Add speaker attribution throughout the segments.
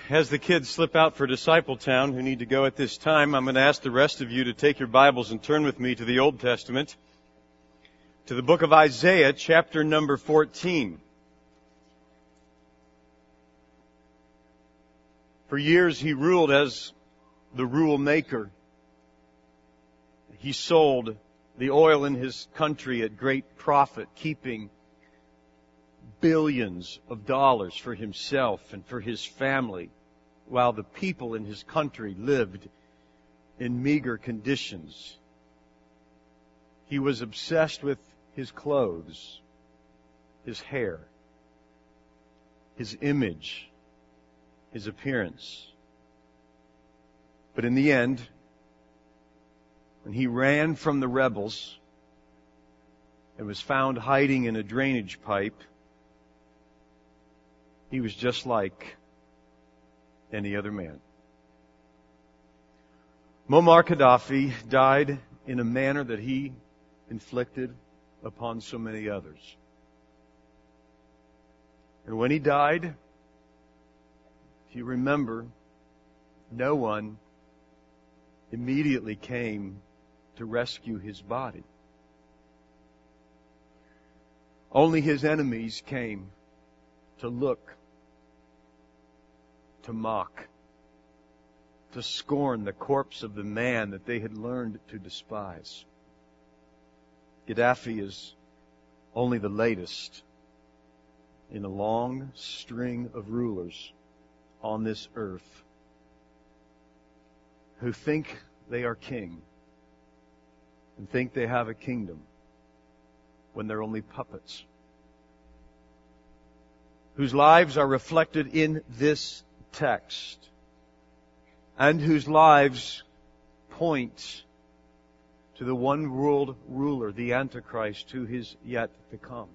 Speaker 1: as the kids slip out for Discipletown, who need to go at this time, I'm going to ask the rest of you to take your Bibles and turn with me to the Old Testament, to the book of Isaiah, chapter number 14. For years he ruled as the rule maker. He sold the oil in his country at great profit, keeping billions of dollars for himself and for his family, while the people in his country lived in meager conditions. He was obsessed with his clothes, his hair, his image, his appearance. But in the end, when he ran from the rebels and was found hiding in a drainage pipe, he was just like any other man. Muammar Gaddafi died in a manner that he inflicted upon so many others. And when he died, if you remember, no one immediately came to rescue his body. Only his enemies came to look, to mock, to scorn the corpse of the man that they had learned to despise. Gaddafi is only the latest in a long string of rulers on this earth who think they are king and think they have a kingdom when they're only puppets, whose lives are reflected in this text, and whose lives point to the one world ruler, the Antichrist, who is yet to come.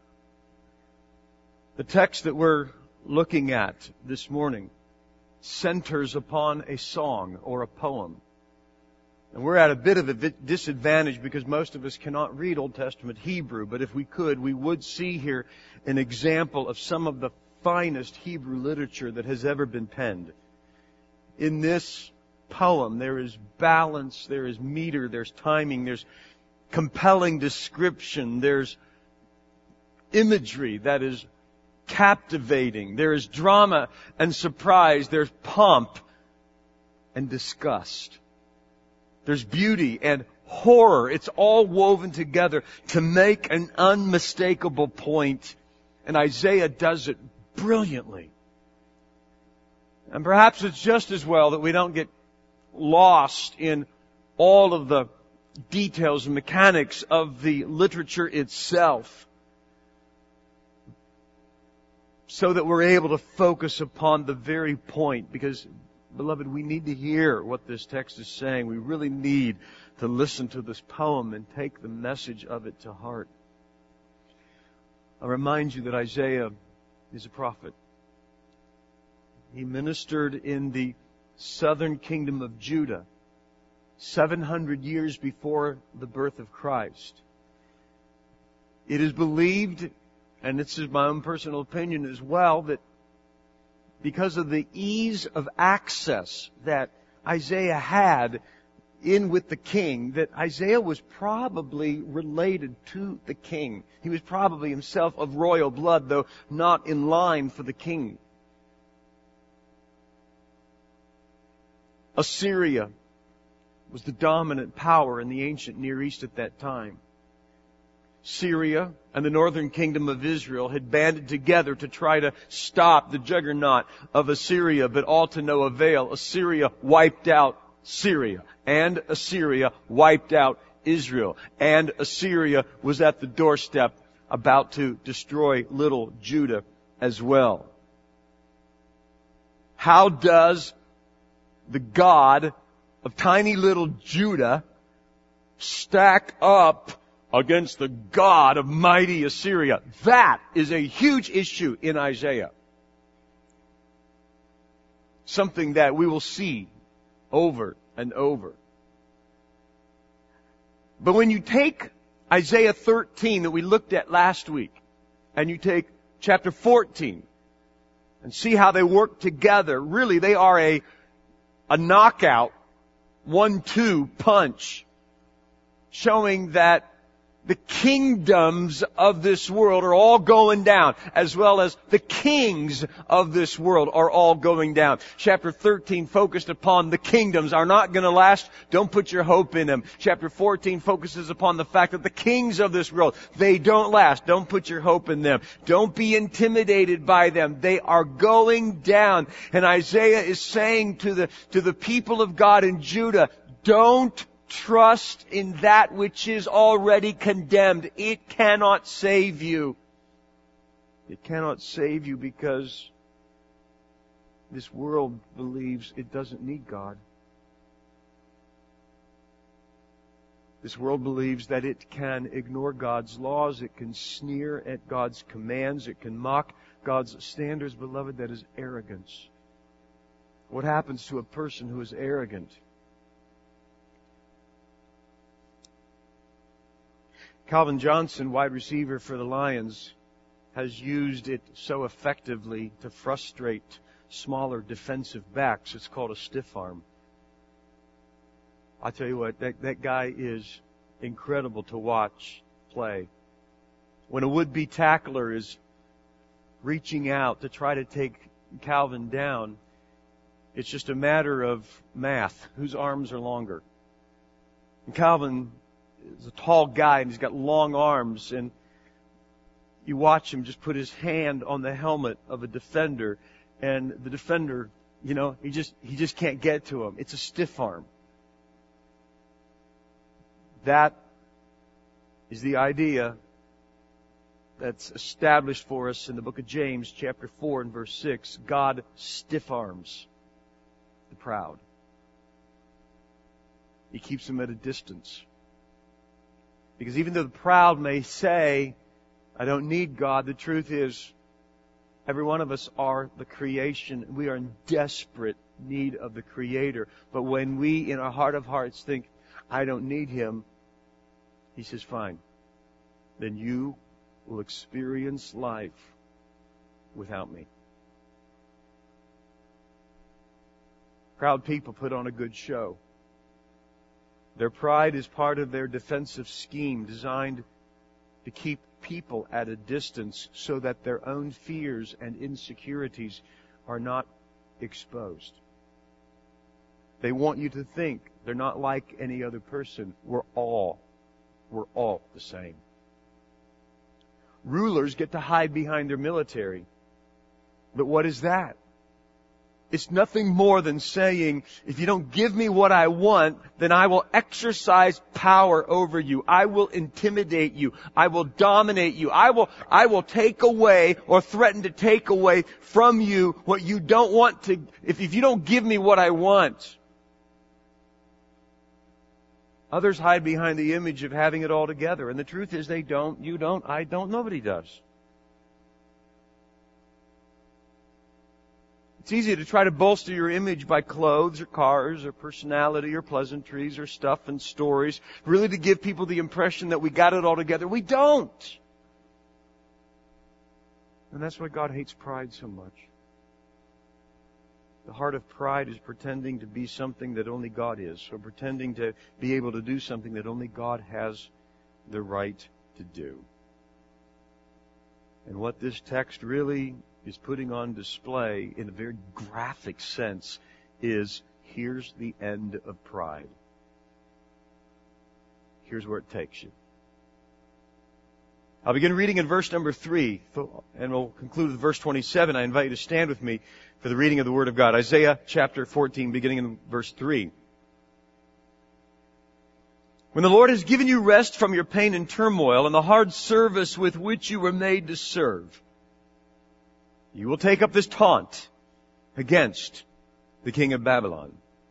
Speaker 1: The text that we're looking at this morning centers upon a song or a poem. And we're at a bit of a disadvantage because most of us cannot read Old Testament Hebrew, but if we could, we would see here an example of some of the finest Hebrew literature that has ever been penned. In this poem, there is balance, there is meter, there's timing, there's compelling description, there's imagery that is captivating, there is drama and surprise, there's pomp and disgust. There's beauty and horror. It's all woven together to make an unmistakable point. And Isaiah does it brilliantly. And perhaps it's just as well that we don't get lost in all of the details and mechanics of the literature itself, so that we're able to focus upon the very point. Because, beloved, we need to hear what this text is saying. We really need to listen to this poem and take the message of it to heart. I'll remind you that Isaiah is a prophet. He ministered in the southern kingdom of Judah 700 years before the birth of Christ. It is believed, and this is my own personal opinion as well, that because of the ease of access that Isaiah had in with the king, that Isaiah was probably related to the king. He was probably himself of royal blood, though not in line for the king. Assyria was the dominant power in the ancient Near East at that time. Syria and the northern kingdom of Israel had banded together to try to stop the juggernaut of Assyria, but all to no avail. Assyria wiped out Syria, and Assyria wiped out Israel, and Assyria was at the doorstep about to destroy little Judah as well. How does the God of tiny little Judah stack up against the God of mighty Assyria? That is a huge issue in Isaiah. Something that we will see over and over. But when you take Isaiah 13 that we looked at last week, and you take chapter 14, and see how they work together. Really, they are a knockout, 1-2 punch, showing that the kingdoms of this world are all going down, as well as the kings of this world are all going down. Chapter 13 focused upon the kingdoms are not going to last. Don't put your hope in them. Chapter 14 focuses upon the fact that the kings of this world, they don't last. Don't put your hope in them. Don't be intimidated by them. They are going down. And Isaiah is saying to the people of God in Judah, don't trust in that which is already condemned. It cannot save you. It cannot save you because this world believes it doesn't need God. This world believes that it can ignore God's laws, it can sneer at God's commands, it can mock God's standards. Beloved, that is arrogance. What happens to a person who is arrogant? Calvin Johnson, wide receiver for the Lions, has used it so effectively to frustrate smaller defensive backs. It's called a stiff arm. I tell you what, that guy is incredible to watch play. When a would-be tackler is reaching out to try to take Calvin down, it's just a matter of math. Whose arms are longer? And Calvin is a tall guy and he's got long arms, and you watch him just put his hand on the helmet of a defender, and the defender, he just can't get to him. It's a stiff arm. That is the idea that's established for us in the book of James, chapter 4 and verse 6. God stiff arms the proud. He keeps them at a distance. Because even though the proud may say, I don't need God, the truth is, every one of us are the creation. We are in desperate need of the Creator. But when we, in our heart of hearts, think, I don't need Him, He says, fine. Then you will experience life without me. Proud people put on a good show. Their pride is part of their defensive scheme designed to keep people at a distance so that their own fears and insecurities are not exposed. They want you to think they're not like any other person. We're all the same. Rulers get to hide behind their military. But what is that? It's nothing more than saying, if you don't give me what I want, then I will exercise power over you. I will intimidate you. I will dominate you. I will take away or threaten to take away from you what you don't want to, if you don't give me what I want. Others hide behind the image of having it all together. And the truth is they don't, you don't, I don't, nobody does. It's easy to try to bolster your image by clothes or cars or personality or pleasantries or stuff and stories, really to give people the impression that we got it all together. We don't. And that's why God hates pride so much. The heart of pride is pretending to be something that only God is, or pretending to be able to do something that only God has the right to do. And what this text really is putting on display in a very graphic sense is, here's the end of pride. Here's where it takes you. I'll begin reading in verse number 3, and we'll conclude with verse 27. I invite you to stand with me for the reading of the Word of God. Isaiah chapter 14, beginning in verse 3. When the Lord has given you rest from your pain and turmoil and the hard service with which you were made to serve, you will take up this taunt against the king of Babylon.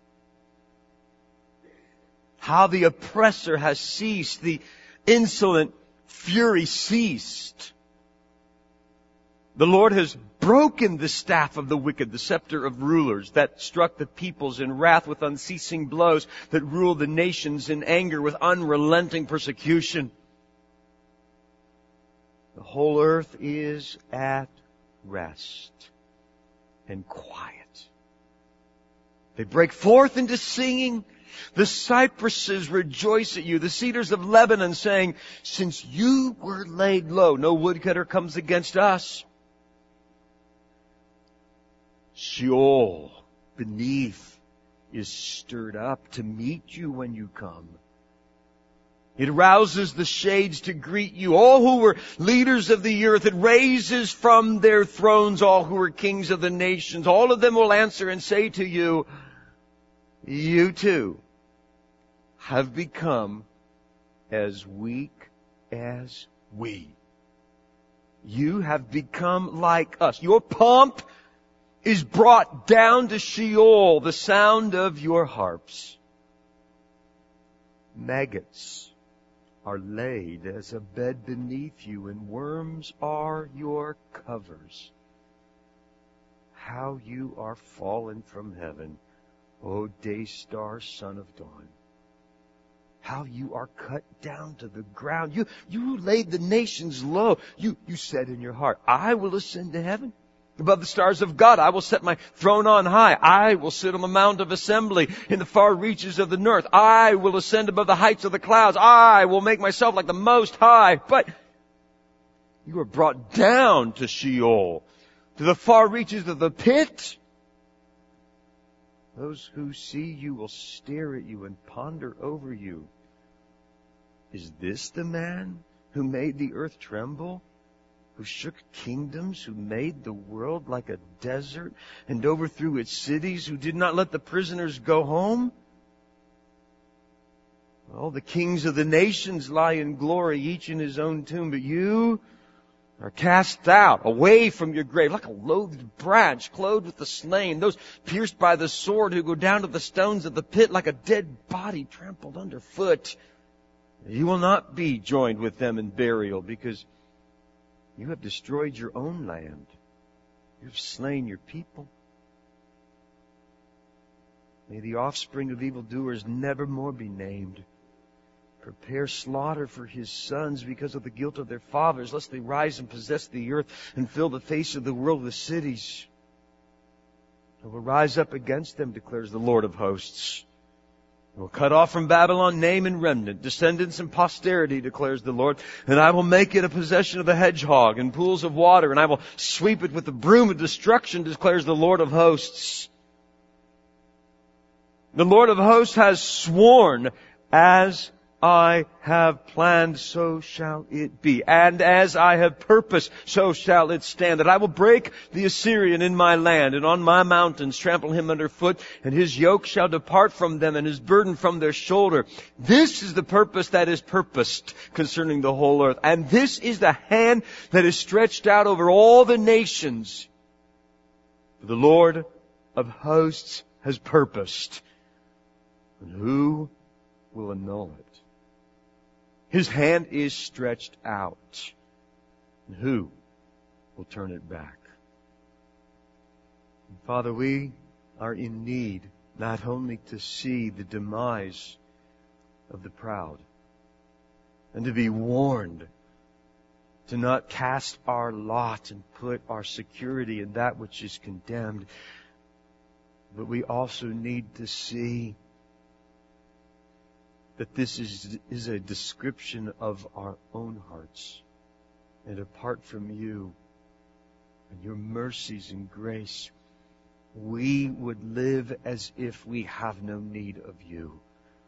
Speaker 1: How the oppressor has ceased, the insolent fury ceased. The Lord has broken the staff of the wicked, the scepter of rulers that struck the peoples in wrath with unceasing blows, that ruled the nations in anger with unrelenting persecution. The whole earth is at rest. and quiet. They break forth into singing. The cypresses rejoice at you, the cedars of Lebanon, saying, since you were laid low, no woodcutter comes against us. Sheol beneath is stirred up to meet you when you come. It rouses the shades to greet you, all who were leaders of the earth. It raises from their thrones all who were kings of the nations. All of them will answer and say to you, you too have become as weak as we. You have become like us. Your pomp is brought down to Sheol, the sound of your harps. Maggots are laid as a bed beneath you, and worms are your covers. How you are fallen from heaven, O day star, son of dawn. How you are cut down to the ground. You laid the nations low. You said in your heart, I will ascend to heaven. Above the stars of God, I will set my throne on high. I will sit on the mount of assembly in the far reaches of the north. I will ascend above the heights of the clouds. I will make myself like the Most High. But you are brought down to Sheol, to the far reaches of the pit. Those who see you will stare at you and ponder over you. Is this the man who made the earth tremble? Who shook kingdoms, who made the world like a desert and overthrew its cities, who did not let the prisoners go home? All the kings of the nations lie in glory, each in his own tomb, but you are cast out, away from your grave, like a loathed branch, clothed with the slain, those pierced by the sword who go down to the stones of the pit, like a dead body trampled underfoot. You will not be joined with them in burial, because you have destroyed your own land. You have slain your people. May the offspring of evildoers never more be named. Prepare slaughter for his sons because of the guilt of their fathers, lest they rise and possess the earth and fill the face of the world with cities. I will rise up against them, declares the Lord of hosts. I will cut off from Babylon name and remnant, descendants and posterity, declares the Lord. And I will make it a possession of the hedgehog and pools of water, and I will sweep it with the broom of destruction, declares the Lord of hosts. The Lord of hosts has sworn, as I have planned, so shall it be. And as I have purposed, so shall it stand. That I will break the Assyrian in my land, and on my mountains trample him underfoot, and his yoke shall depart from them, and his burden from their shoulder. This is the purpose that is purposed concerning the whole earth. And this is the hand that is stretched out over all the nations. For the Lord of hosts has purposed. And who will annul it? His hand is stretched out. And who will turn it back? Father, we are in need not only to see the demise of the proud and to be warned to not cast our lot and put our security in that which is condemned, but we also need to see that this is a description of our own hearts. And apart from you and your mercies and grace, we would live as if we have no need of you.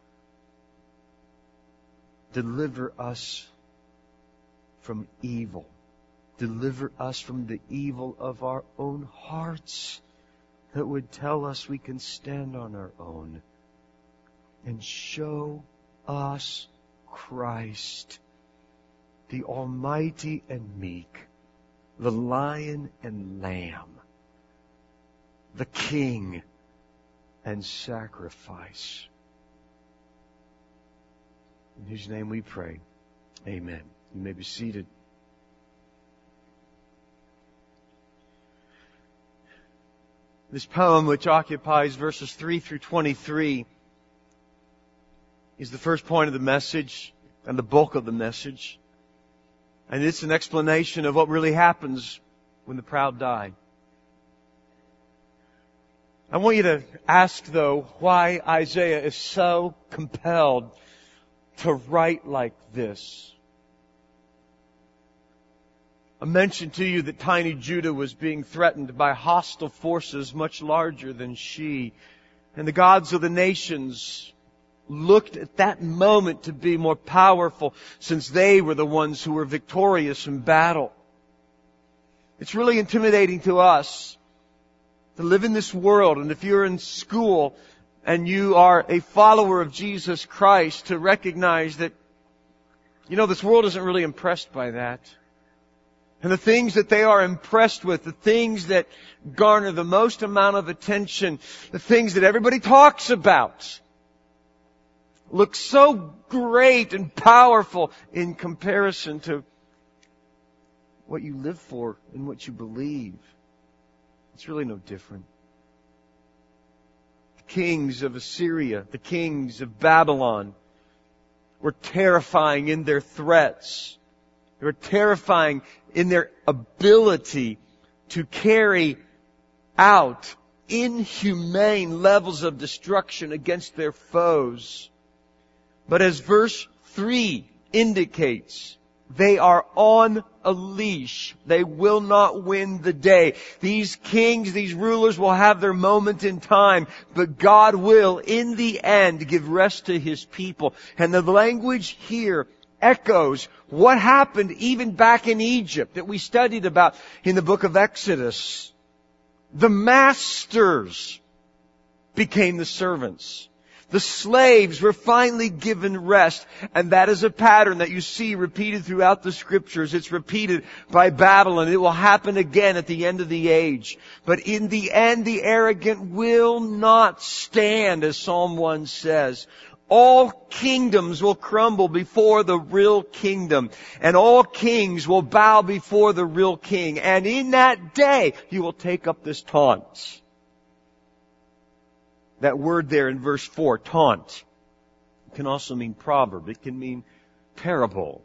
Speaker 1: Deliver us from evil. Deliver us from the evil of our own hearts that would tell us we can stand on our own. And show us Christ, the Almighty and meek, the Lion and Lamb, the King and sacrifice. In whose name we pray. Amen. You may be seated. This poem, which occupies verses 3 through 23, is the first point of the message and the bulk of the message. And it's an explanation of what really happens when the proud die. I want you to ask, though, why Isaiah is so compelled to write like this. I mentioned to you that tiny Judah was being threatened by hostile forces much larger than she. And the gods of the nations looked at that moment to be more powerful since they were the ones who were victorious in battle. It's really intimidating to us to live in this world, and if you're in school and you are a follower of Jesus Christ, to recognize that, this world isn't really impressed by that. And the things that they are impressed with, the things that garner the most amount of attention, the things that everybody talks about, look so great and powerful in comparison to what you live for and what you believe. It's really no different. The kings of Assyria, the kings of Babylon were terrifying in their threats. They were terrifying in their ability to carry out inhumane levels of destruction against their foes. But as verse 3 indicates, they are on a leash. They will not win the day. These kings, these rulers will have their moment in time, but God will, in the end, give rest to His people. And the language here echoes what happened even back in Egypt that we studied about in the book of Exodus. The masters became the servants. The slaves were finally given rest, and that is a pattern that you see repeated throughout the Scriptures. It's repeated by Babylon. It will happen again at the end of the age. But in the end, the arrogant will not stand, as Psalm 1 says. All kingdoms will crumble before the real kingdom, and all kings will bow before the real king. And in that day, you will take up this taunt. That word there in verse 4, taunt, can also mean proverb. It can mean parable.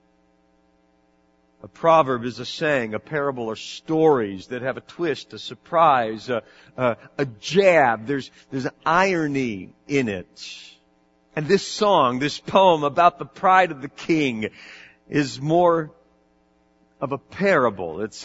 Speaker 1: A proverb is a saying. A parable are stories that have a twist, a surprise, a jab. There's irony in it. And this song, this poem about the pride of the king is more of a parable. It's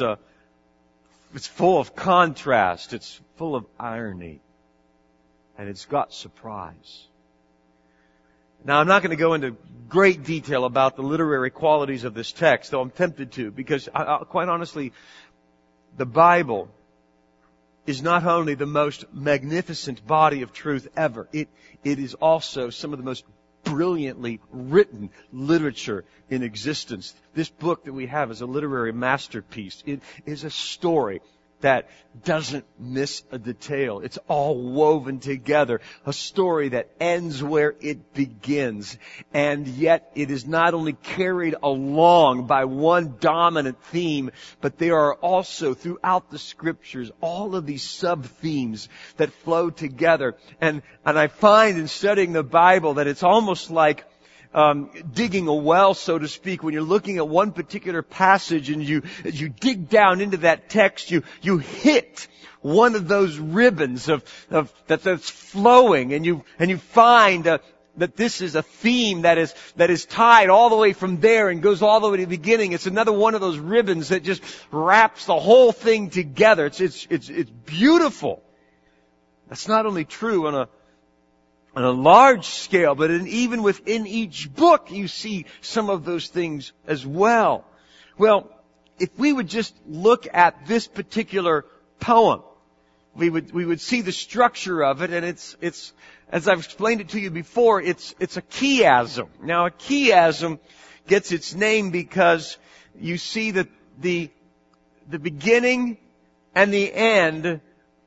Speaker 1: full of contrast. It's full of irony. And it's got surprise. Now, I'm not going to go into great detail about the literary qualities of this text, though I'm tempted to, because quite honestly, the Bible is not only the most magnificent body of truth ever, it is also some of the most brilliantly written literature in existence. This book that we have is a literary masterpiece. It is a story that doesn't miss a detail. It's all woven together. A story that ends where it begins. And yet it is not only carried along by one dominant theme, but there are also throughout the Scriptures all of these sub-themes that flow together. And I find in studying the Bible that it's almost like digging a well, so to speak, when you're looking at one particular passage and you dig down into that text, you hit one of those ribbons that's flowing, and you find that this is a theme that is tied all the way from there and goes all the way to the beginning. It's another one of those ribbons that just wraps the whole thing together. It's beautiful. That's not only true on a large scale, but even within each book you see some of those things as well. Well, if we would just look at this particular poem, we would see the structure of it, and it's as I've explained it to you before, it's a chiasm. Now, a chiasm gets its name because you see that the beginning and the end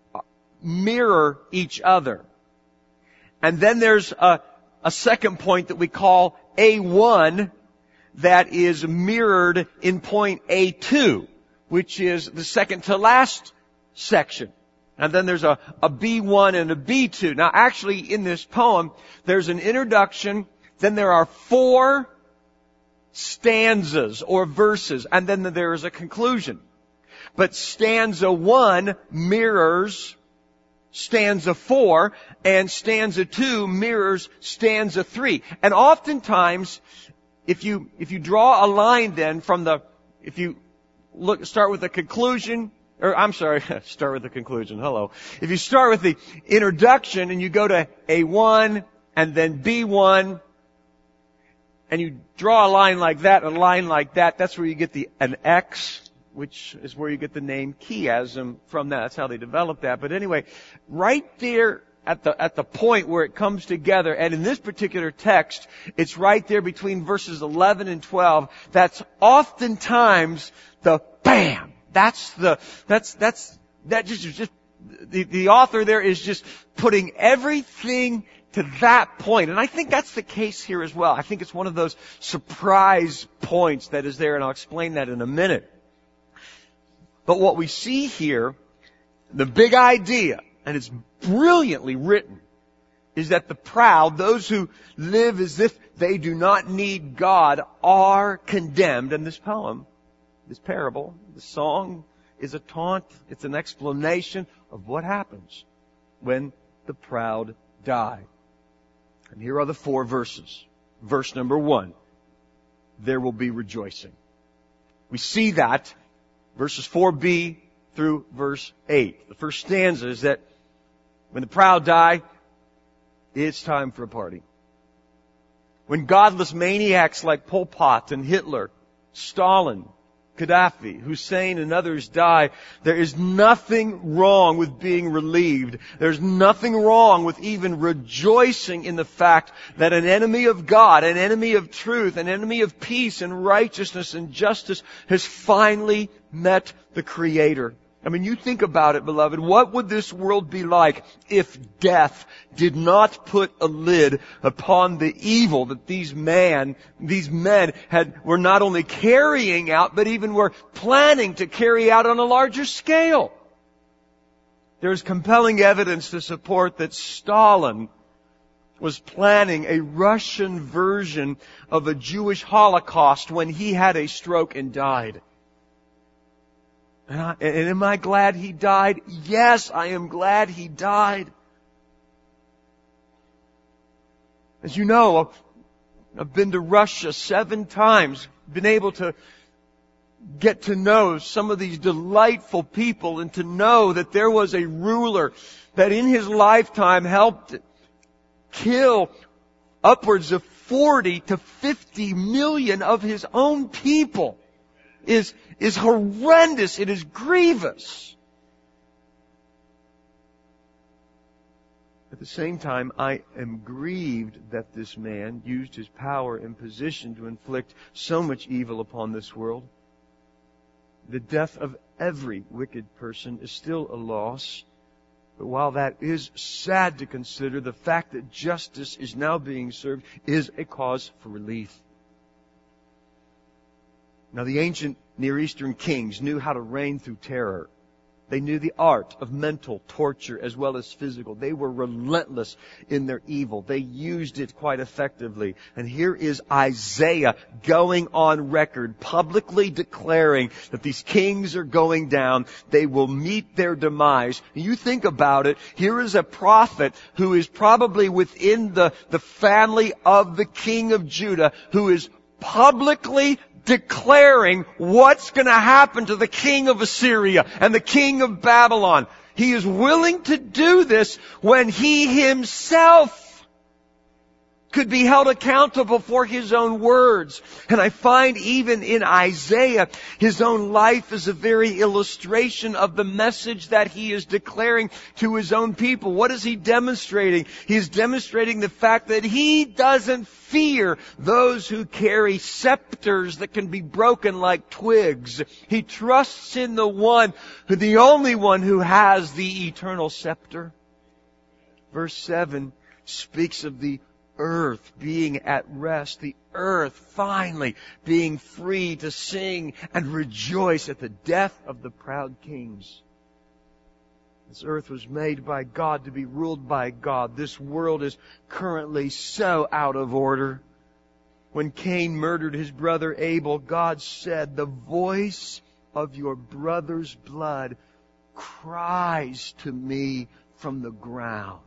Speaker 1: mirror each other. And then there's a second point that we call A1 that is mirrored in point A2, which is the second to last section. And then there's a B1 and a B2. Now, actually, in this poem, there's an introduction, then there are 4 stanzas or verses, and then there is a conclusion. But stanza 1 mirrors stanza 4, and stanza 2 mirrors stanza 3. And oftentimes, if you draw a line then from if you start with the conclusion, start with the conclusion, hello. If you start with the introduction and you go to A1 and then B1, and you draw a line like that, and a line like that, that's where you get an X, which is where you get the name chiasm from that. That's how they developed that. But anyway, right there at the point where it comes together, and in this particular text, it's right there between verses 11 and 12. That's oftentimes the bam. The author there is just putting everything to that point. And I think that's the case here as well. I think it's one of those surprise points that is there, and I'll explain that in a minute. But what we see here, the big idea, and it's brilliantly written, is that the proud, those who live as if they do not need God, are condemned. And this poem, this parable, the song is a taunt. It's an explanation of what happens when the proud die. And here are the 4 verses. Verse number 1, there will be rejoicing. We see that, verses 4b through verse 8. The first stanza is that when the proud die, it's time for a party. When godless maniacs like Pol Pot and Hitler, Stalin, Gaddafi, Hussein, and others die, there is nothing wrong with being relieved. There's nothing wrong with even rejoicing in the fact that an enemy of God, an enemy of truth, an enemy of peace and righteousness and justice has finally met the Creator. I mean, you think about it, beloved. What would this world be like if death did not put a lid upon the evil that these men were not only carrying out, but even were planning to carry out on a larger scale? There's compelling evidence to support that Stalin was planning a Russian version of a Jewish Holocaust when he had a stroke and died. And am I glad he died? Yes, I am glad he died. As you know, I've been to Russia 7 times, been able to get to know some of these delightful people and to know that there was a ruler that in his lifetime helped kill upwards of 40 to 50 million of his own people is horrendous. It is grievous. At the same time, I am grieved that this man used his power and position to inflict so much evil upon this world. The death of every wicked person is still a loss. But while that is sad to consider, the fact that justice is now being served is a cause for relief. Now, the ancient Near Eastern kings knew how to reign through terror. They knew the art of mental torture as well as physical. They were relentless in their evil. They used it quite effectively. And here is Isaiah going on record, publicly declaring that these kings are going down. They will meet their demise. You think about it. Here is a prophet who is probably within the family of the king of Judah, who is publicly declaring what's going to happen to the king of Assyria and the king of Babylon. He is willing to do this when he himself could be held accountable for his own words. And I find even in Isaiah, his own life is a very illustration of the message that he is declaring to his own people. What is he demonstrating? He is demonstrating the fact that he doesn't fear those who carry scepters that can be broken like twigs. He trusts in the only one who has the eternal scepter. Verse 7 speaks of the earth being at rest, the earth finally being free to sing and rejoice at the death of the proud kings. This earth was made by God to be ruled by God. This world is currently so out of order. When Cain murdered his brother Abel, God said, "The voice of your brother's blood cries to me from the ground.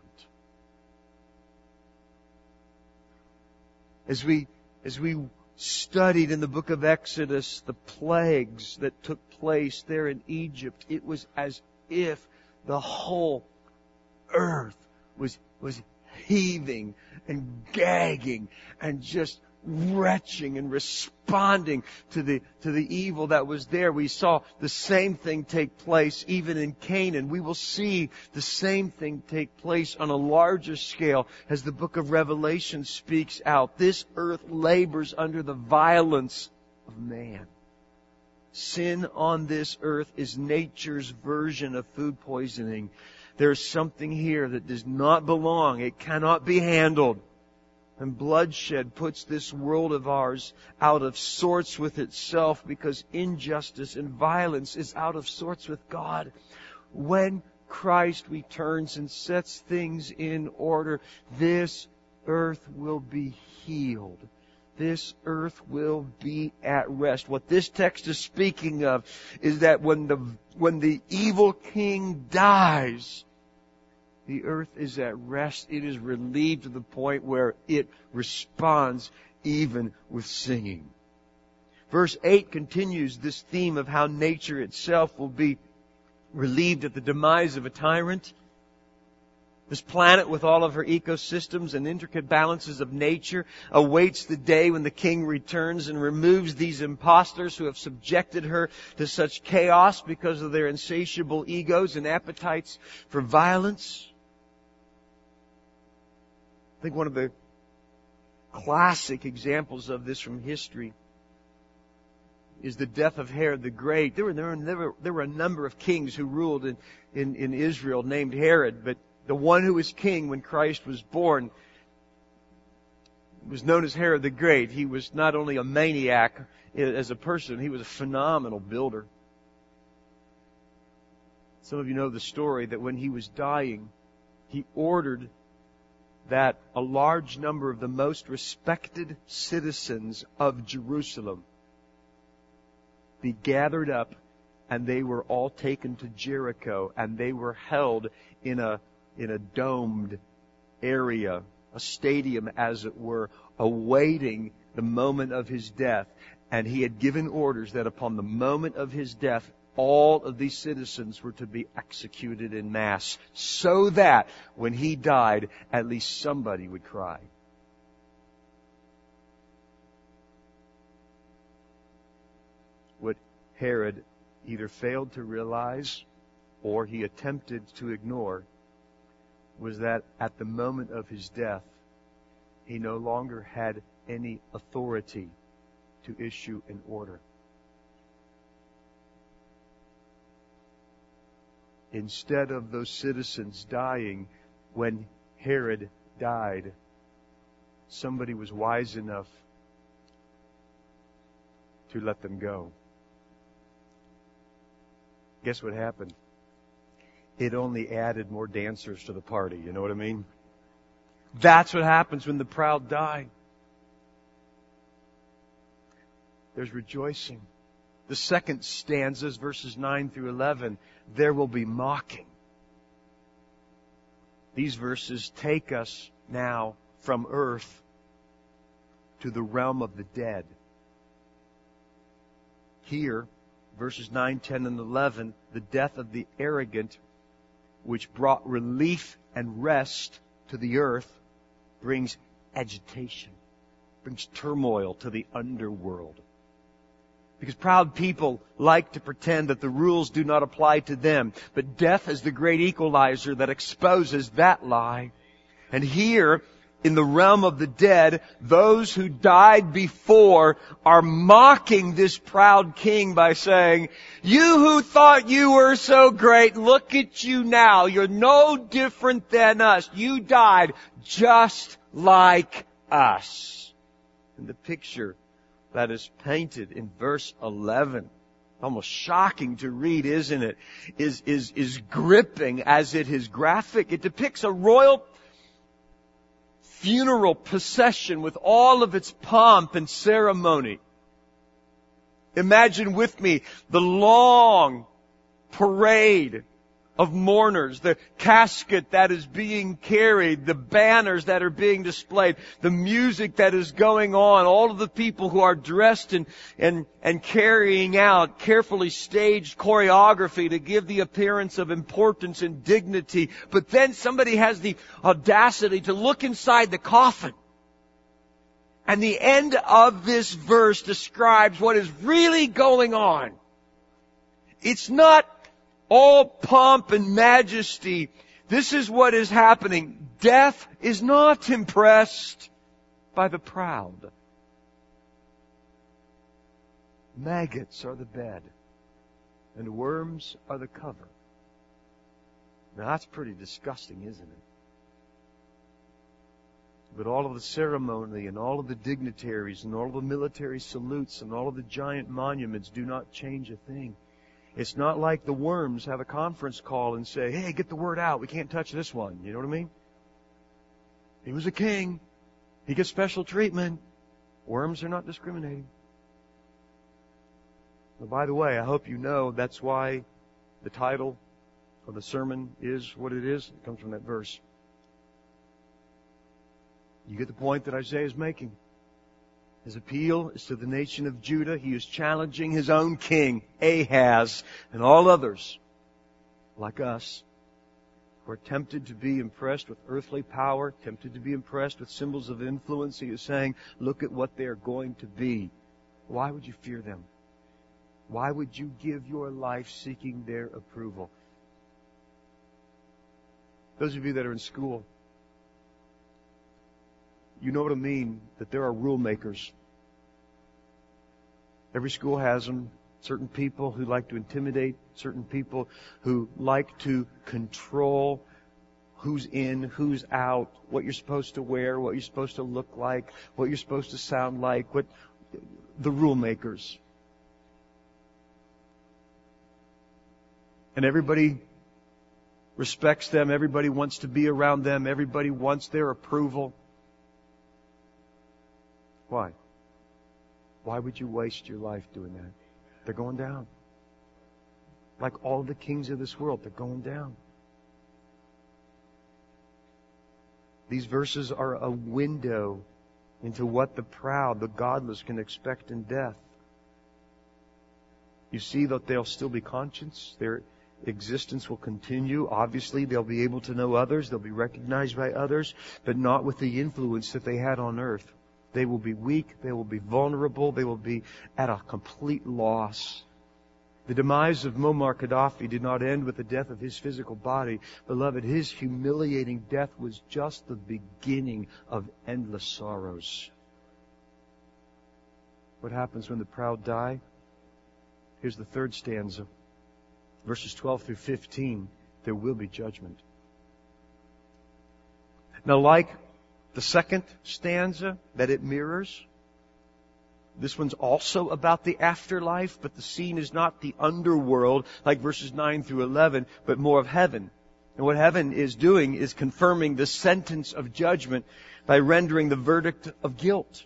Speaker 1: As we studied in the book of Exodus the plagues that took place there in Egypt, it was as if the whole earth was heaving and gagging and just retching and responding to the evil that was there. We saw the same thing take place even in Canaan. We will see the same thing take place on a larger scale as the book of Revelation speaks out. This earth labors under the violence of man. Sin on this earth is nature's version of food poisoning. There's something here that does not belong. It cannot be handled. And bloodshed puts this world of ours out of sorts with itself, because injustice and violence is out of sorts with God. When Christ returns and sets things in order, this earth will be healed. This earth will be at rest. What this text is speaking of is that when the evil king dies, the earth is at rest. It is relieved to the point where it responds even with singing. Verse 8 continues this theme of how nature itself will be relieved at the demise of a tyrant. This planet, with all of her ecosystems and intricate balances of nature, awaits the day when the king returns and removes these impostors who have subjected her to such chaos because of their insatiable egos and appetites for violence. I think one of the classic examples of this from history is the death of Herod the Great. There were a number of kings who ruled in Israel named Herod, but the one who was king when Christ was born was known as Herod the Great. He was not only a maniac as a person, he was a phenomenal builder. Some of you know the story that when he was dying, he ordered that a large number of the most respected citizens of Jerusalem be gathered up, and they were all taken to Jericho, and they were held in a domed area, a stadium as it were, awaiting the moment of his death. And he had given orders that upon the moment of his death, all of these citizens were to be executed in mass, so that when he died, at least somebody would cry. What Herod either failed to realize or he attempted to ignore was that at the moment of his death, he no longer had any authority to issue an order. Instead of those citizens dying, when Herod died, somebody was wise enough to let them go. Guess what happened? It only added more dancers to the party. You know what I mean? That's what happens when the proud die. There's rejoicing. The second stanzas, verses 9 through 11, there will be mocking. These verses take us now from earth to the realm of the dead. Here, verses 9, 10, and 11, the death of the arrogant, which brought relief and rest to the earth, brings agitation, brings turmoil to the underworld. Because proud people like to pretend that the rules do not apply to them. But death is the great equalizer that exposes that lie. And here, in the realm of the dead, those who died before are mocking this proud king by saying, "You who thought you were so great, look at you now. You're no different than us. You died just like us." And the picture that is painted in verse 11, almost shocking to read, isn't it? Is gripping as it is graphic. It depicts a royal funeral procession with all of its pomp and ceremony. Imagine with me the long parade of mourners, the casket that is being carried, the banners that are being displayed, the music that is going on, all of the people who are dressed and carrying out carefully staged choreography to give the appearance of importance and dignity. But then somebody has the audacity to look inside the coffin. And the end of this verse describes what is really going on. It's not all pomp and majesty. This is what is happening. Death is not impressed by the proud. Maggots are the bed, and worms are the cover. Now that's pretty disgusting, isn't it? But all of the ceremony and all of the dignitaries and all of the military salutes and all of the giant monuments do not change a thing. It's not like the worms have a conference call and say, hey, get the word out. We can't touch this one. You know what I mean? He was a king. He gets special treatment. Worms are not discriminating. Well, by the way, I hope you know that's why the title of the sermon is what it is. It comes from that verse. You get the point that Isaiah is making. His appeal is to the nation of Judah. He is challenging his own king, Ahaz, and all others, like us, who are tempted to be impressed with earthly power, tempted to be impressed with symbols of influence. He is saying, look at what they are going to be. Why would you fear them? Why would you give your life seeking their approval? Those of you that are in school, you know what I mean, that there are rule makers. Every school has them. Certain people who like to intimidate, certain people who like to control who's in, who's out, what you're supposed to wear, what you're supposed to look like, what you're supposed to sound like, the rule makers. And everybody respects them, everybody wants to be around them, everybody wants their approval. Why? Why would you waste your life doing that? They're going down. Like all the kings of this world, they're going down. These verses are a window into what the proud, the godless can expect in death. You see that they'll still be conscious. Their existence will continue. Obviously, they'll be able to know others. They'll be recognized by others, but not with the influence that they had on earth. They will be weak. They will be vulnerable. They will be at a complete loss. The demise of Muammar Gaddafi did not end with the death of his physical body. Beloved, his humiliating death was just the beginning of endless sorrows. What happens when the proud die? Here's the third stanza. Verses 12 through 15. There will be judgment. Now, like the second stanza that it mirrors, this one's also about the afterlife, but the scene is not the underworld like verses 9 through 11, but more of heaven. And what heaven is doing is confirming the sentence of judgment by rendering the verdict of guilt.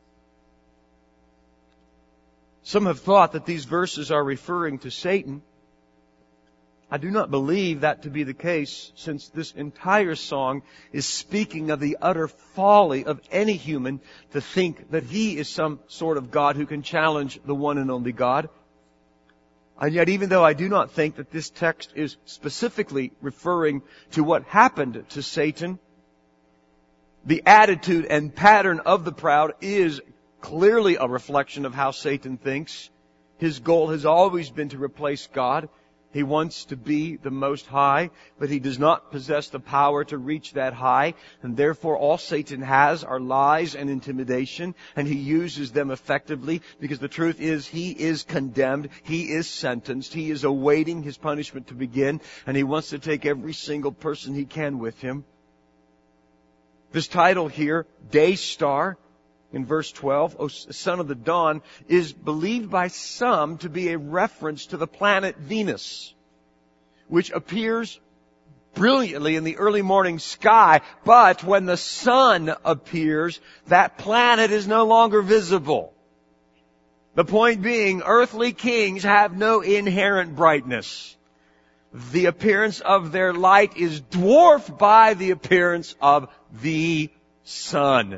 Speaker 1: Some have thought that these verses are referring to Satan. I do not believe that to be the case, since this entire song is speaking of the utter folly of any human to think that he is some sort of God who can challenge the one and only God. And yet, even though I do not think that this text is specifically referring to what happened to Satan, the attitude and pattern of the proud is clearly a reflection of how Satan thinks. His goal has always been to replace God. He wants to be the Most High, but he does not possess the power to reach that high. And therefore, all Satan has are lies and intimidation, and he uses them effectively because the truth is he is condemned, he is sentenced, he is awaiting his punishment to begin, and he wants to take every single person he can with him. This title here, Day Star, in verse 12, O son of the dawn, is believed by some to be a reference to the planet Venus, which appears brilliantly in the early morning sky, but when the sun appears, that planet is no longer visible. The point being, earthly kings have no inherent brightness. the appearance of their light is dwarfed by the appearance of the sun.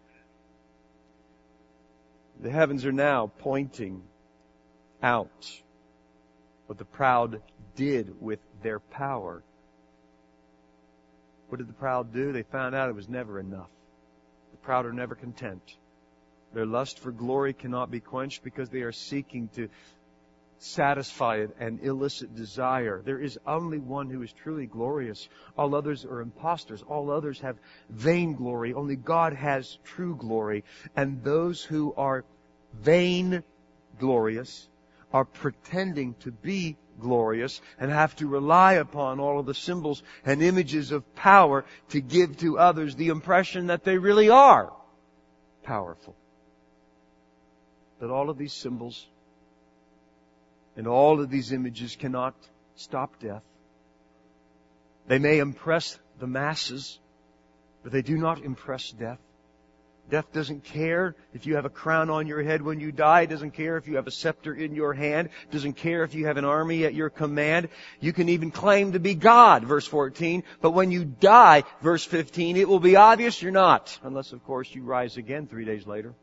Speaker 1: The heavens are now pointing out what the proud did with their power. What did the proud do? They found out it was never enough. The proud are never content. Their lust for glory cannot be quenched because they are seeking to satisfy an illicit desire. There is only one who is truly glorious. All others are impostors. All others have vain glory. Only God has true glory. And those who are vain glorious are pretending to be glorious and have to rely upon all of the symbols and images of power to give to others the impression that they really are powerful. But all of these symbols and all of these images cannot stop death. They may impress the masses, but they do not impress death. Death doesn't care if you have a crown on your head when you die. It doesn't care if you have a scepter in your hand. It doesn't care if you have an army at your command. You can even claim to be God, verse 14. But when you die, verse 15, it will be obvious you're not. Unless, of course, you rise again 3 days later.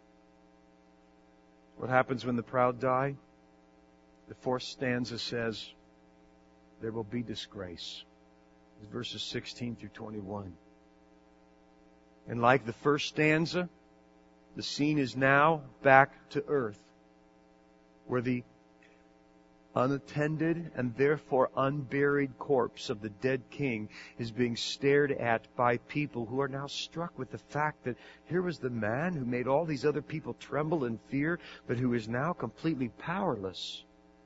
Speaker 1: What happens when the proud die? The fourth stanza says, there will be disgrace. It's verses 16 through 21. And like the first stanza, the scene is now back to earth, where the unattended and therefore unburied corpse of the dead king is being stared at by people who are now struck with the fact that here was the man who made all these other people tremble in fear, but who is now completely powerless.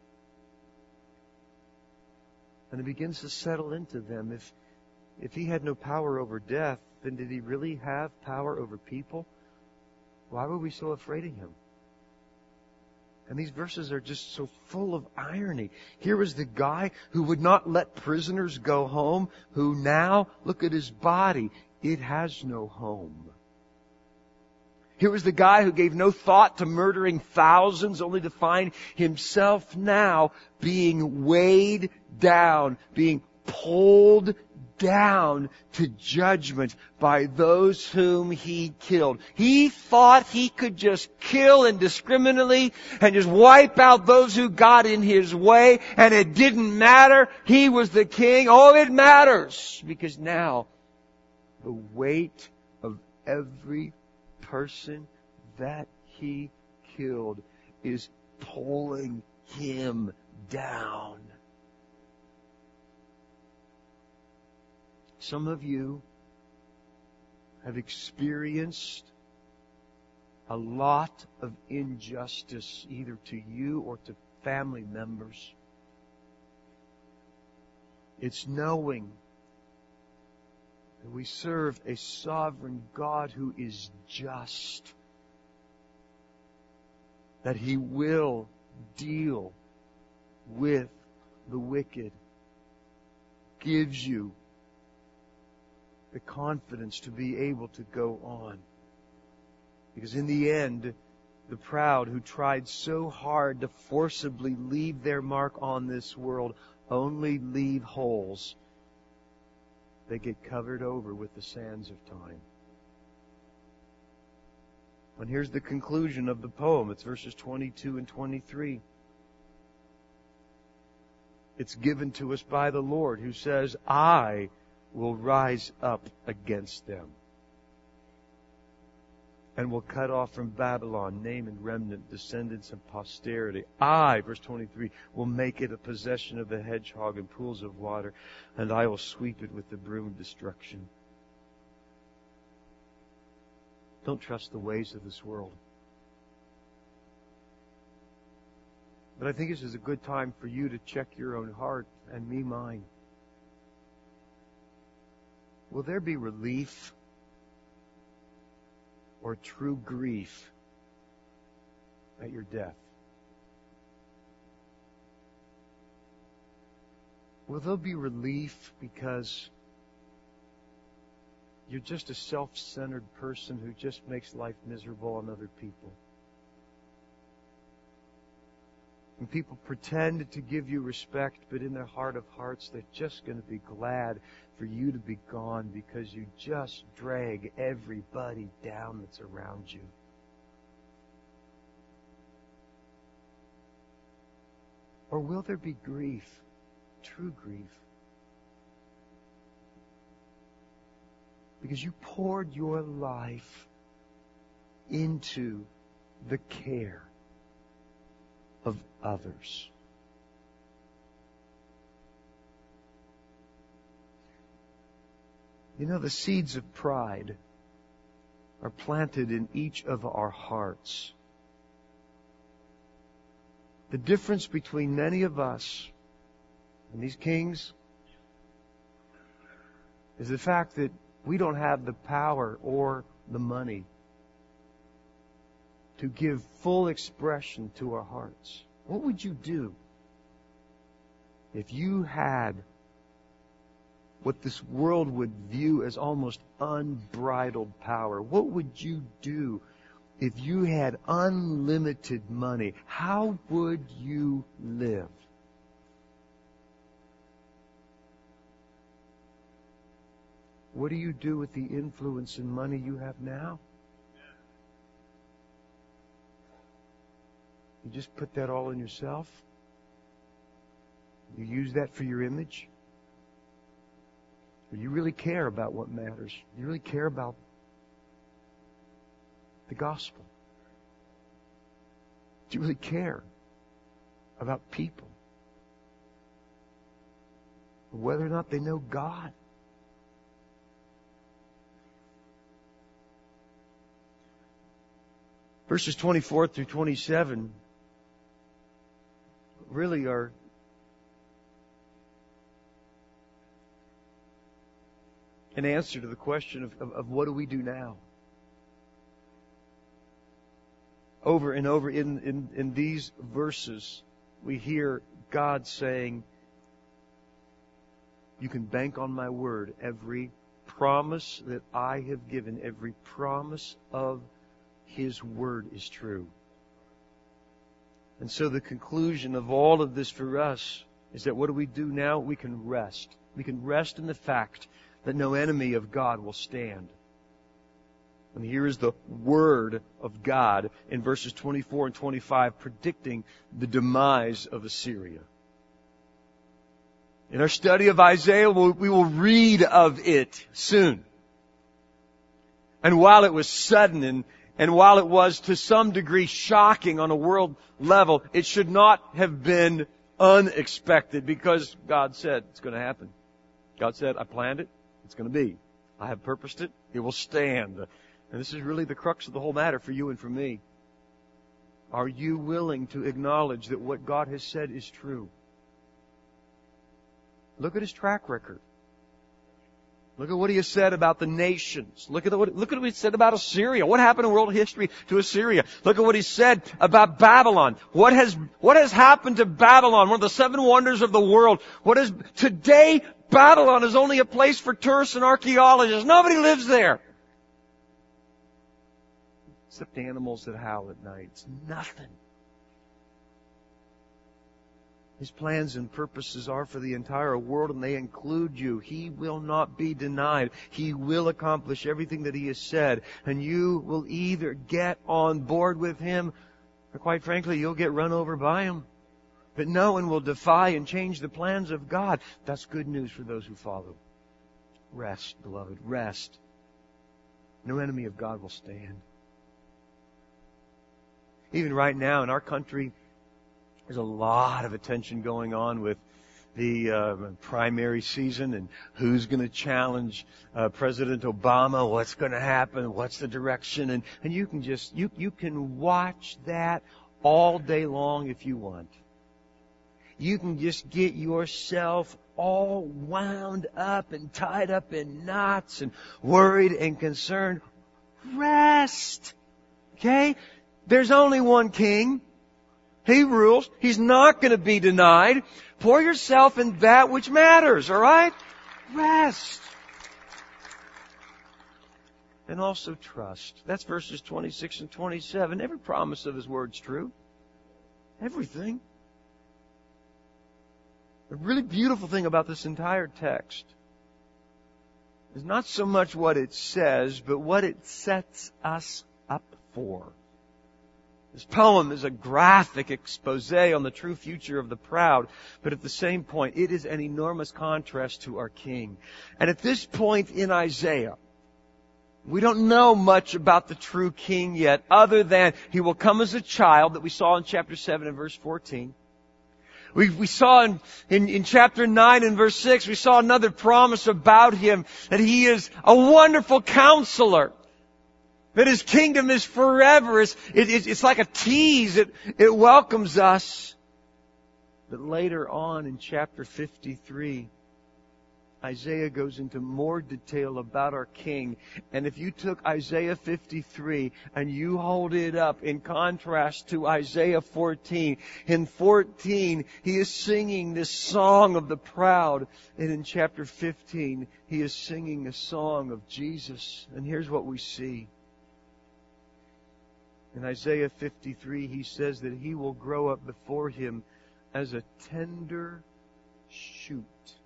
Speaker 1: And it begins to settle into them. If he had no power over death, then did he really have power over people? Why were we so afraid of him? And these verses are just so full of irony. Here was the guy who would not let prisoners go home, who now, look at his body, it has no home. Here was the guy who gave no thought to murdering thousands, only to find himself now being weighed down, being pulled down to judgment by those whom he killed. He thought he could just kill indiscriminately and just wipe out those who got in his way, and it didn't matter. He was the king. Oh, it matters, because now the weight of every person that he killed is pulling him down. Some of you have experienced a lot of injustice, either to you or to family members. It's knowing that we serve a sovereign God who is just, that He will deal with the wicked, gives you the confidence to be able to go on. Because in the end, the proud who tried so hard to forcibly leave their mark on this world only leave holes. They get covered over with the sands of time. And here's the conclusion of the poem. It's verses 22 and 23. It's given to us by the Lord, who says, I will rise up against them and will cut off from Babylon name and remnant, descendants and posterity. I, verse 23, will make it a possession of the hedgehog and pools of water, and I will sweep it with the broom of destruction. Don't trust the ways of this world. But I think this is a good time for you to check your own heart, and me mine. Will there be relief or true grief at your death? Will there be relief because you're just a self-centered person who just makes life miserable on other people? And people pretend to give you respect, but in their heart of hearts, they're just going to be glad for you to be gone because you just drag everybody down that's around you. Or will there be grief, true grief? Because you poured your life into the care of others. You know, the seeds of pride are planted in each of our hearts. The difference between many of us and these kings is the fact that we don't have the power or the money to give full expression to our hearts. What would you do if you had what this world would view as almost unbridled power? What would you do if you had unlimited money? How would you live? What do you do with the influence and money you have now? You just put that all in yourself? You use that for your image? Or you really care about what matters? You really care about the gospel? Do you really care about people? Whether or not they know God? Verses 24 through 27 really are an answer to the question of what do we do now? Over and over in these verses, we hear God saying, you can bank on my word. Every promise that I have given, every promise of His word is true. And so the conclusion of all of this for us is that what do we do now? We can rest. We can rest in the fact that no enemy of God will stand. And here is the word of God in verses 24 and 25 predicting the demise of Assyria. In our study of Isaiah, we will read of it soon. And while it was sudden and while it was to some degree shocking on a world level, it should not have been unexpected because God said it's going to happen. God said, I planned it. It's going to be. I have purposed it. It will stand. And this is really the crux of the whole matter for you and for me. Are you willing to acknowledge that what God has said is true? Look at His track record. Look at what He has said about the nations. Look at what He said about Assyria. What happened in world history to Assyria? Look at what He said about Babylon. What has happened to Babylon? One of the 7 wonders of the world. Today, Babylon is only a place for tourists and archaeologists. Nobody lives there. Except animals that howl at night. It's nothing. His plans and purposes are for the entire world, and they include you. He will not be denied. He will accomplish everything that He has said. And you will either get on board with Him, or quite frankly, you'll get run over by Him. But no one will defy and change the plans of God. That's good news for those who follow. Rest, beloved, rest. No enemy of God will stand. Even right now in our country, there's a lot of attention going on with the primary season and who's going to challenge President Obama, what's going to happen, what's the direction, and you can just you can watch that all day long if you want. You can just get yourself all wound up and tied up in knots and worried and concerned. Rest. Okay? There's only one king. He rules. He's not going to be denied. Pour yourself in that which matters, all right? Rest. And also trust. That's verses 26 and 27. Every promise of His word's true. Everything. The really beautiful thing about this entire text is not so much what it says, but what it sets us up for. This poem is a graphic expose on the true future of the proud, but at the same point, it is an enormous contrast to our King. And at this point in Isaiah, we don't know much about the true King yet, other than He will come as a child that we saw in chapter 7 and verse 14. We saw in chapter 9 and verse 6, we saw another promise about Him, that He is a wonderful counselor, that His kingdom is forever. It's like a tease. It welcomes us. But later on in chapter 53, Isaiah goes into more detail about our King. And if you took Isaiah 53 and you hold it up in contrast to Isaiah 14, in 14 he is singing this song of the proud. And in chapter 15 he is singing a song of Jesus. And here's what we see. In Isaiah 53 he says that he will grow up before him as a tender shoot,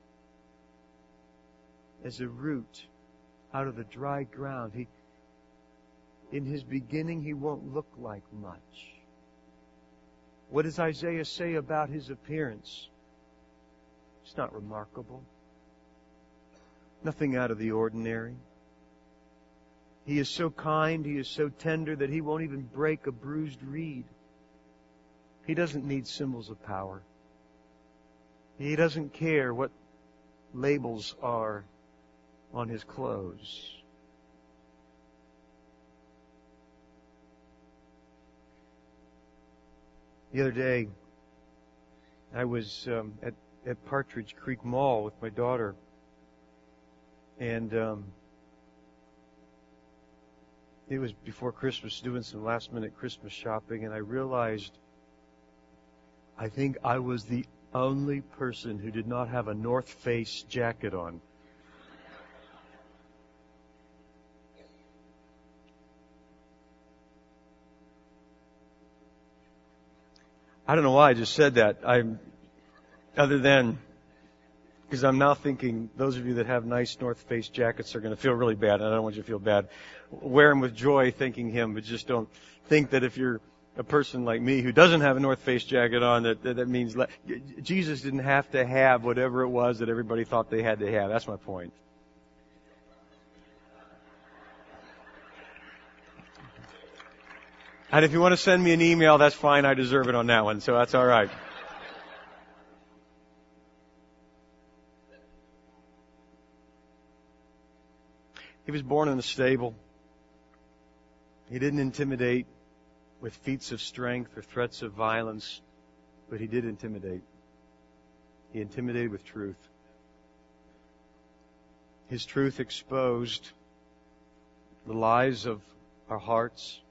Speaker 1: as a root out of the dry ground. In his beginning, he won't look like much. What does Isaiah say about his appearance? It's not remarkable. Nothing out of the ordinary. He is so kind, he is so tender that he won't even break a bruised reed. He doesn't need symbols of power. He doesn't care what labels are on his clothes. The other day, I was at Partridge Creek Mall with my daughter, and it was before Christmas, doing some last-minute Christmas shopping, and I realized I think I was the only person who did not have a North Face jacket on. I don't know why I just said that. Because I'm now thinking those of you that have nice North Face jackets are going to feel really bad, and I don't want you to feel bad. Wear them with joy, thanking Him, but just don't think that if you're a person like me who doesn't have a North Face jacket on, that means Jesus didn't have to have whatever it was that everybody thought they had to have. That's my point. And if you want to send me an email, that's fine. I deserve it on that one, so that's all right. He was born in a stable. He didn't intimidate with feats of strength or threats of violence, but He did intimidate. He intimidated with truth. His truth exposed the lies of our hearts.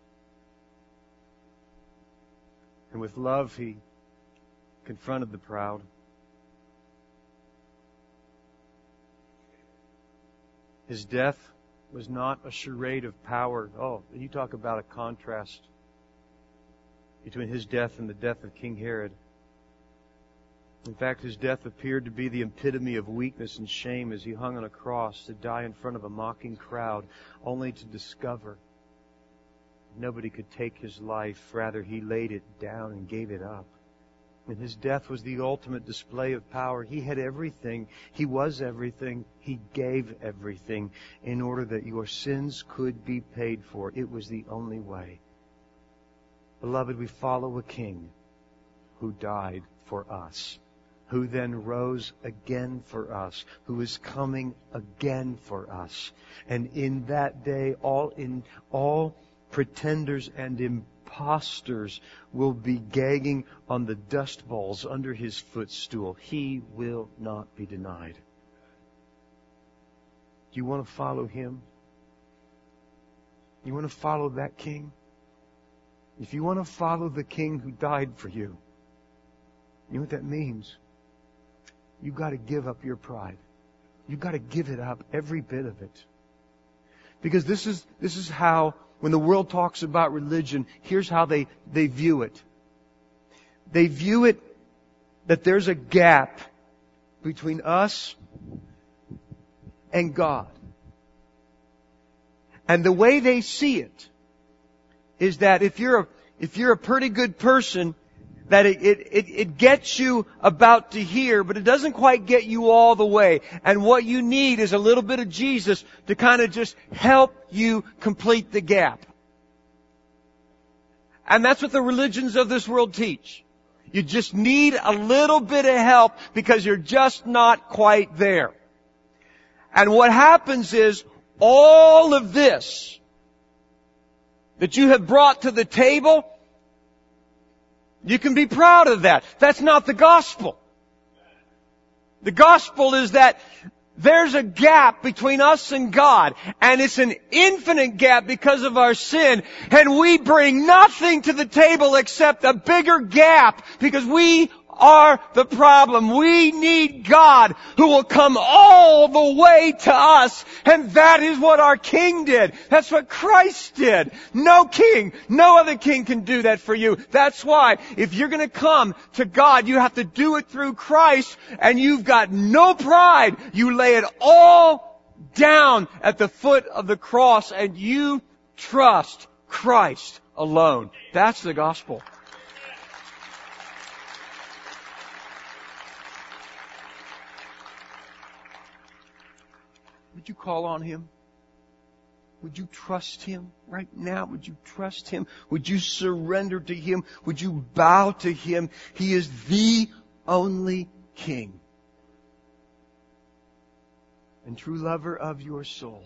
Speaker 1: And with love, He confronted the proud. His death was not a charade of power. Oh, you talk about a contrast between His death and the death of King Herod. In fact, His death appeared to be the epitome of weakness and shame as He hung on a cross to die in front of a mocking crowd, only to discover nobody could take His life. Rather, He laid it down and gave it up. And His death was the ultimate display of power. He had everything. He was everything. He gave everything in order that your sins could be paid for. It was the only way. Beloved, we follow a King who died for us, who then rose again for us, who is coming again for us. And in that day, all pretenders and impostors will be gagging on the dust balls under His footstool. He will not be denied. Do you want to follow Him? You want to follow that King? If you want to follow the King who died for you, you know what that means? You've got to give up your pride. You've got to give it up, every bit of it. Because this is how, when the world talks about religion, here's how they view it. They view it that there's a gap between us and God. And the way they see it is that if you're a pretty good person, that it gets you about to here, but it doesn't quite get you all the way. And what you need is a little bit of Jesus to kind of just help you complete the gap. And that's what the religions of this world teach. You just need a little bit of help because you're just not quite there. And what happens is all of this that you have brought to the table, you can be proud of that. That's not the gospel. The gospel is that there's a gap between us and God, and it's an infinite gap because of our sin, and we bring nothing to the table except a bigger gap because we are the problem. We need God who will come all the way to us, and that is what our King did. That's what Christ did. No king, no other king can do that for you. That's why if you're going to come to God, you have to do it through Christ, and you've got no pride. You lay it all down at the foot of the cross, and you trust Christ alone. That's the gospel. Would you call on Him? Would you trust Him right now? Would you trust Him? Would you surrender to Him? Would you bow to Him? He is the only King and true lover of your soul,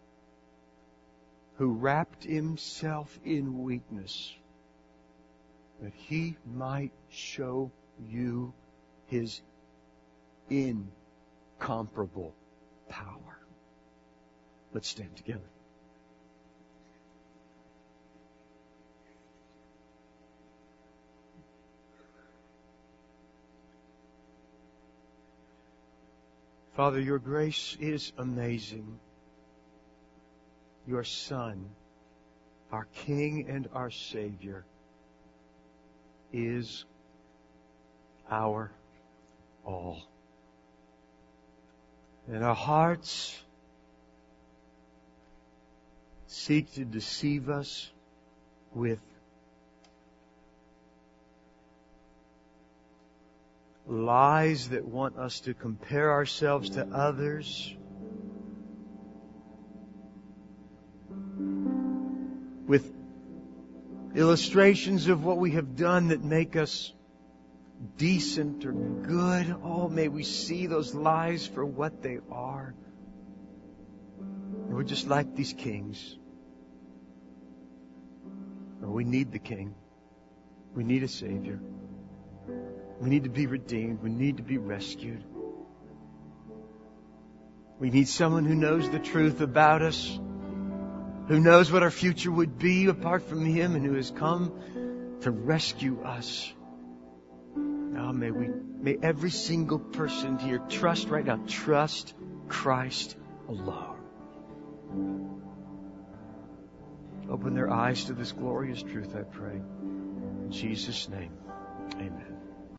Speaker 1: who wrapped Himself in weakness that He might show you His incomparable power. Let's stand together. Father, your grace is amazing. Your Son, our King and our Savior, is our all. And our hearts seek to deceive us with lies that want us to compare ourselves to others, with illustrations of what we have done that make us decent or good. Oh, may we see those lies for what they are. And we're just like these kings. We need the King. We need a Savior. We need to be redeemed. We need to be rescued. We need someone who knows the truth about us, who knows what our future would be apart from Him, and who has come to rescue us. Now may every single person here trust right now, trust Christ alone. Open their eyes to this glorious truth, I pray. In Jesus' name, amen.